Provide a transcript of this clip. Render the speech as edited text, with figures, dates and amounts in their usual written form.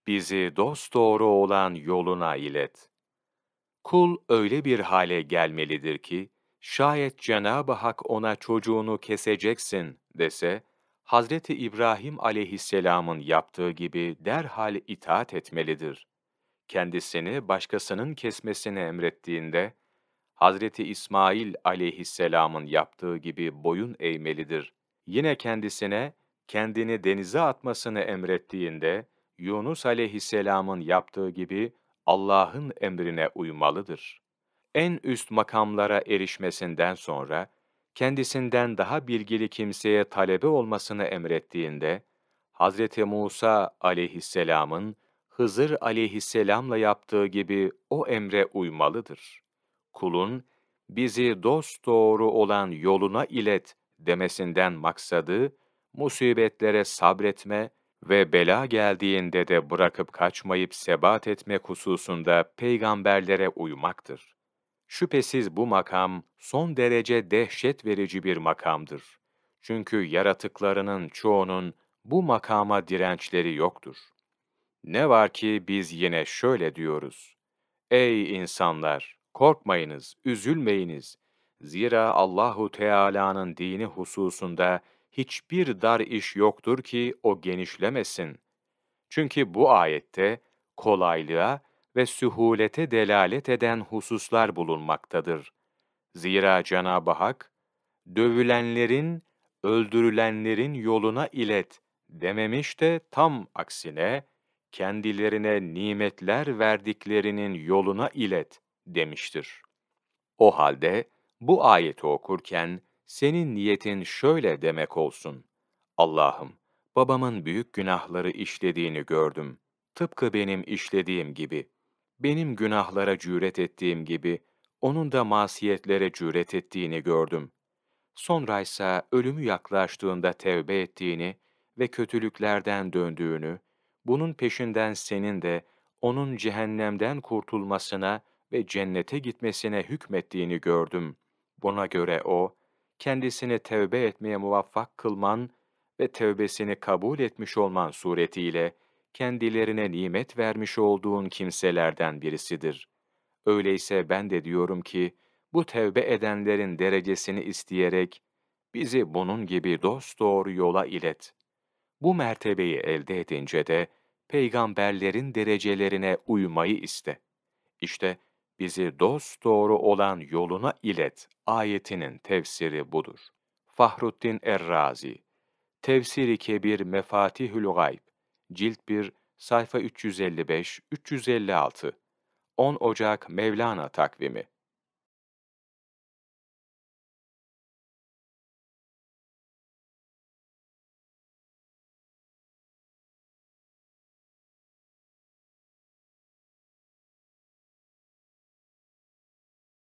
Bizi dosdoğru olan yoluna ilet. Kul öyle bir hale gelmelidir ki, şayet Cenab-ı Hak ona çocuğunu keseceksin dese, Hazreti İbrahim aleyhisselamın yaptığı gibi derhal itaat etmelidir. Kendisini başkasının kesmesini emrettiğinde, Hazreti İsmail aleyhisselamın yaptığı gibi boyun eğmelidir. Yine kendisine kendini denize atmasını emrettiğinde, Yunus aleyhisselamın yaptığı gibi Allah'ın emrine uymalıdır. En üst makamlara erişmesinden sonra, kendisinden daha bilgili kimseye talebe olmasını emrettiğinde, Hazreti Musa aleyhisselamın Hızır aleyhisselamla yaptığı gibi o emre uymalıdır. Kulun, bizi dosdoğru olan yoluna ilet demesinden maksadı, musibetlere sabretme ve bela geldiğinde de bırakıp kaçmayıp sebat etmek hususunda peygamberlere uymaktır. Şüphesiz bu makam son derece dehşet verici bir makamdır. Çünkü yaratıklarının çoğunun bu makama dirençleri yoktur. Ne var ki biz yine şöyle diyoruz: Ey insanlar! Korkmayınız, üzülmeyiniz. Zira Allahu Teala'nın dini hususunda hiçbir dar iş yoktur ki o genişlemesin. Çünkü bu ayette kolaylığa ve sühulete delalet eden hususlar bulunmaktadır. Zira Cenab-ı Hak, dövülenlerin, öldürülenlerin yoluna ilet dememiş de tam aksine, kendilerine nimetler verdiklerinin yoluna ilet demiştir. O halde bu ayeti okurken senin niyetin şöyle demek olsun: Allah'ım, babamın büyük günahları işlediğini gördüm. Tıpkı benim işlediğim gibi. Benim günahlara cüret ettiğim gibi, onun da masiyetlere cüret ettiğini gördüm. Sonraysa ölümü yaklaştığında tevbe ettiğini ve kötülüklerden döndüğünü, bunun peşinden senin de onun cehennemden kurtulmasına ve cennete gitmesine hükmettiğini gördüm. Buna göre o, kendisini tevbe etmeye muvaffak kılman ve tevbesini kabul etmiş olman suretiyle, kendilerine nimet vermiş olduğun kimselerden birisidir. Öyleyse ben de diyorum ki, bu tevbe edenlerin derecesini isteyerek, bizi bunun gibi dosdoğru yola ilet. Bu mertebeyi elde edince de, peygamberlerin derecelerine uymayı iste. İşte, bizi dosdoğru olan yoluna ilet ayetinin tefsiri budur. Fahruddin Errazi, Tefsir-i Kebir Mefatihül Gayb, Cilt 1, sayfa 355-356, 10 Ocak Mevlana takvimi.